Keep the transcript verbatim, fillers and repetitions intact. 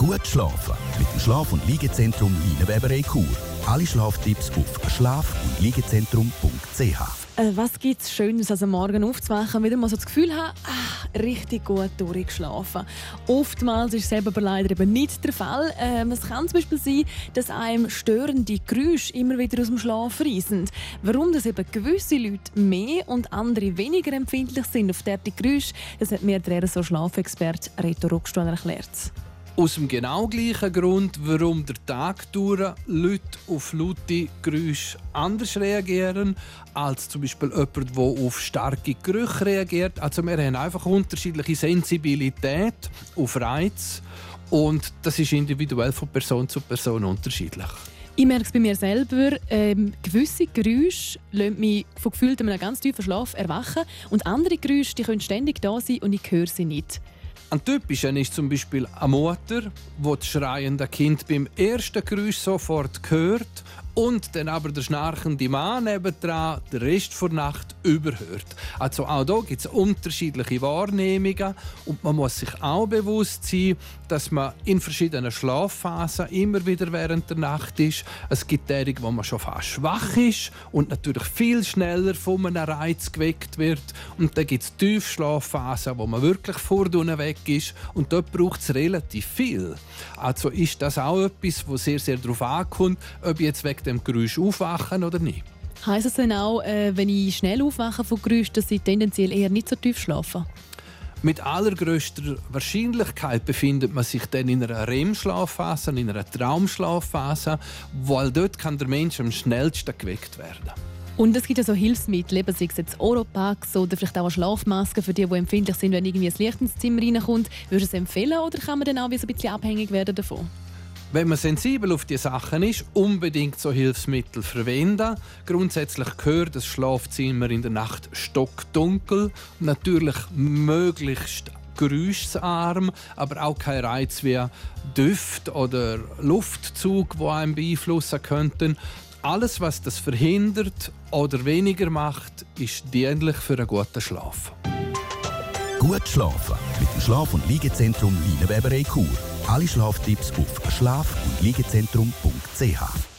Gut schlafen mit dem Schlaf- und Liegezentrum Leinenweberei Chur. Alle Schlaftipps auf schlaf- und liegezentrum punkt c h. Äh, was gibt es Schönes, als am Morgen aufzuwachen und wieder mal so das Gefühl haben, ah, richtig gut durchgeschlafen. Oftmals ist es aber leider eben nicht der Fall. Ähm, es kann zum Beispiel sein, dass einem störende Geräusche immer wieder aus dem Schlaf reissen. Warum das eben gewisse Leute mehr und andere weniger empfindlich sind auf derartige Geräusche, das hat mir der R S O-Schlafexperte Reto Ruckstuhl erklärt. Aus dem genau gleichen Grund, warum der Tag durch Leute auf laute Geräusche anders reagieren als zum Beispiel jemand, der auf starke Gerüche reagiert. Also wir haben einfach unterschiedliche Sensibilität auf Reize und das ist individuell von Person zu Person unterschiedlich. Ich merke es bei mir selber, ähm, gewisse Geräusche lassen mich von gefühltem einem ganz tiefen Schlaf erwachen und andere Geräusche die können ständig da sein und ich höre sie nicht. Ein typischer ist zum Beispiel eine Mutter, die das schreiende Kind beim ersten Geräusch sofort hört und dann aber der schnarchende Mann nebendran den Rest der Nacht überhört. Also auch hier gibt es unterschiedliche Wahrnehmungen und man muss sich auch bewusst sein, dass man in verschiedenen Schlafphasen immer wieder während der Nacht ist. Es gibt Tage, wo man schon fast schwach ist und natürlich viel schneller von einem Reiz geweckt wird. Und dann gibt es Tiefschlafphasen, wo man wirklich vorne weg ist und dort braucht es relativ viel. Also ist das auch etwas, wo sehr, sehr darauf ankommt, ob ich jetzt wegen dem Geräusch aufwachen oder nicht. Heisst es dann auch, äh, wenn ich schnell aufwache von Geräuschen, dass ich tendenziell eher nicht so tief schlafe? Mit allergrößter Wahrscheinlichkeit befindet man sich dann in einer R E M-Schlafphase, in einer Traumschlafphase, weil dort kann der Mensch am schnellsten geweckt werden. Und es gibt ja so Hilfsmittel, eben sei es jetzt Oropax oder vielleicht auch eine Schlafmaske für die, die empfindlich sind, wenn irgendwie ein Licht ins Zimmer reinkommt. Würdest du es empfehlen oder kann man dann auch wie so ein bisschen abhängig werden davon? Wenn man sensibel auf die Sachen ist, unbedingt so Hilfsmittel verwenden. Grundsätzlich gehört das Schlafzimmer in der Nacht stockdunkel, natürlich möglichst geräuscharm, aber auch kein Reiz wie Düfte oder Luftzug, die einen beeinflussen könnten. Alles, was das verhindert oder weniger macht, ist dienlich für einen guten Schlaf. Gut schlafen mit dem Schlaf- und Liegezentrum Leinenweberei Chur. Alle Schlaftipps auf schlaf- und liegezentrum punkt c h.